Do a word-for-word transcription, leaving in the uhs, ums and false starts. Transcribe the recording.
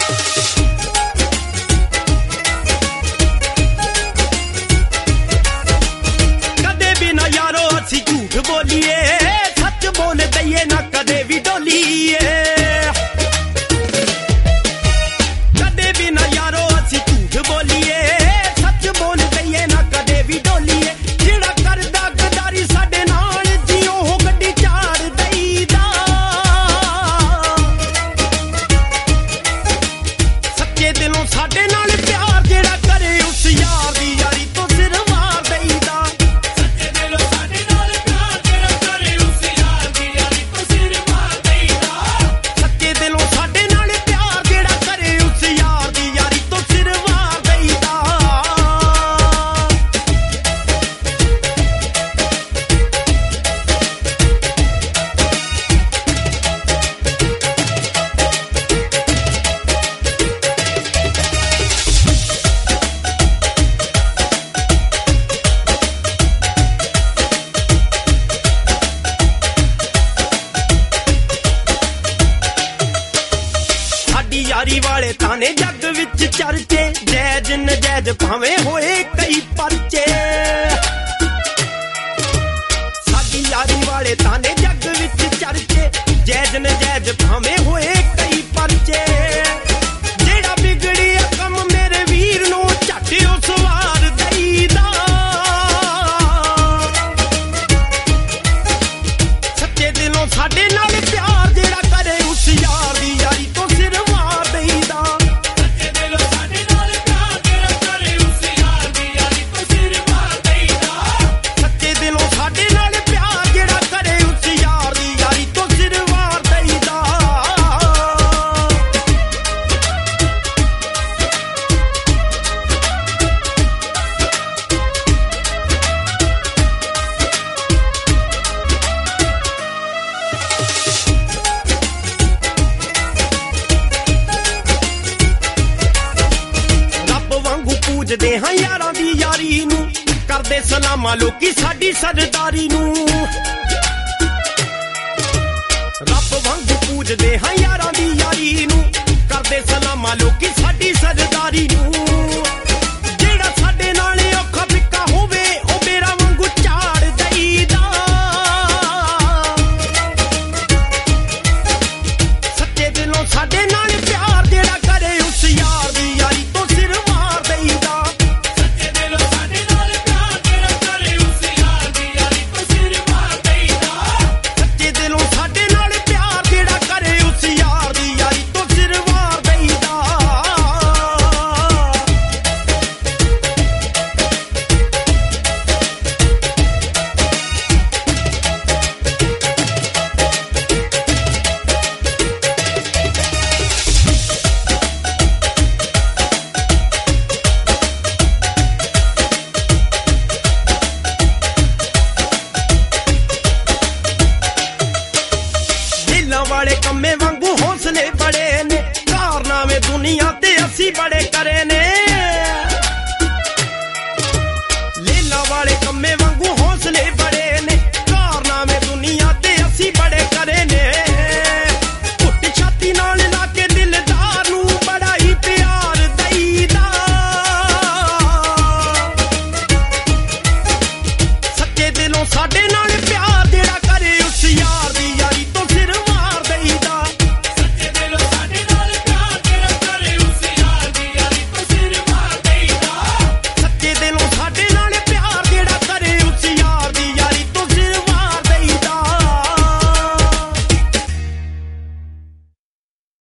कदे भी ना यारो असी झूठ बोलिए, सच बोल दईए ना कदे भी डोलिए। कदे भी ना यारो असी झूठ बोलिए, सच बोल दईए ना कदे भी डोलिए। जिहड़ा करदा गदारी साडे नाल जी ओह गड्डी चाड़ दईदा। सच्चे दिलों साडे नाल प्यार जिहड़ा करे उस यार दी यारी तो सिर मार दईदा। सच्चे दिलों साडे नाल प्यार जिहड़ा करे उस यार दी यारी तो सिर मार दईदा। सच्चे दिलों साडे नाल प्यार जिहड़ा करे उस यार दी यारी तो सिर मार दईदा। साडी यारी वाले ताने जग विच चर्चे, जैज नजैज भावें होए कई परचे। साडी यारी वाले ताने जग विच चर्चे, जैज नजैज भावें होए कई परचे। जेड़ा बिगड़ी कम मेरे वीर नूं झट ओ सवार दईदा। सच्चे दिलों साडे नाल प्यार जेड़ा करे उस यार दी यारी तो सिर मार दईदा। सच्चे दिलों साडे नाल प्यार जेड़ा करे उस यार दी यारी तो सिर मार दईदा। सच्चे दिलों साडे नाल प्यार जेड़ा करे उस यार दी यारी तो सिर मार दईदा। ਰੱਬ ਵਾਂਗੂ ਪੂਜਦੇ ਹਾਂ ਯਾਰਾਂ ਦੀ ਯਾਰੀ ਨੂੰ, ਕਰਦੇ ਸਲਾਮਾਂ ਲੋਕੀ ਸਾਡੀ ਸਰਦਾਰੀ ਨੂੰ। ਰੱਬ ਵਾਂਗੂ ਪੂਜਦੇ ਹਾਂ ਯਾਰਾਂ ਦੀ ਯਾਰੀ ਨੂੰ, ਕਰਦੇ ਸਲਾਮਾਂ ਲੋਕੀ ਸਾਡੀ ਸਰਦਾਰੀ ਨੂੰ। ਜਿਹੜਾ ਸਾਡੇ ਨਾਲ ਔਖਾ ਫਿੱਕਾ ਹੋਵੇ ਉਹ ਮੇਰਾ ਵਾਂਗੂ ਝਾੜ ਦਈਦਾ। ਸੱਚੇ ਦਿਲੋਂ ਸਾਡੇ ਨਾਲ ਪਿਆਰ ਜਿਹੜਾ ਕਰੇ ਉਸ ਯਾਰ ਦੀ ਯਾਰੀ ਤੋਂ ਸਿਰ ਮਾਰ ਦਈਦਾ। ਸੱਚੇ ਦਿਲੋਂ ਸਾਡੇ ਨਾਲ ਪਿਆਰ ਜਿਹੜਾ ਕਰੇ ਉਸ ਯਾਰ ਦੀ ਯਾਰੀ ਤੋਂ ਸਿਰ ਮਾਰ ਦਈਦਾ। ਸੱਚੇ ਦਿਲੋਂ ਸਾਡੇ ਨਾਲ ਪਿਆਰ ਜਿਹੜਾ ਕਰੇ ਉਸ ਯਾਰ ਦੀ ਯਾਰੀ ਤੋਂ ਸਿਰ ਮਾਰ ਦਈਦਾ। ਦਿਲਾਂ ਵਾਲੇ ਕੰਮੇ ਵਾਂਗੂ ਹੌਸਲੇ ਬੜੇ ਨੇ, ਕਾਰਨਾਮੇ ਦੁਨੀਆ ਤੇ ਅਸੀਂ ਬੜੇ ਕਰੇ ਨੇ। ਲੀਲਾਂ ਵਾਲੇ ਕੰਮੇ ਵਾਂਗੂ ਹੌਸਲੇ ਬੜੇ ਨੇ, ਕਾਰਨਾਮੇ ਦੁਨੀਆ ਤੇ ਅਸੀਂ ਬੜੇ ਕਰੇ ਨੇ। ਘੁੱਟ ਛਾਤੀ ਨਾਲ ਲਾ ਕੇ ਦਿਲਦਾਰ ਨੂੰ ਬੜਾ ਹੀ ਪਿਆਰ ਦਈਦਾ। ਸੱਚੇ ਦਿਲੋਂ ਸਾਡੇ ਨਾਲ ਪਿਆਰ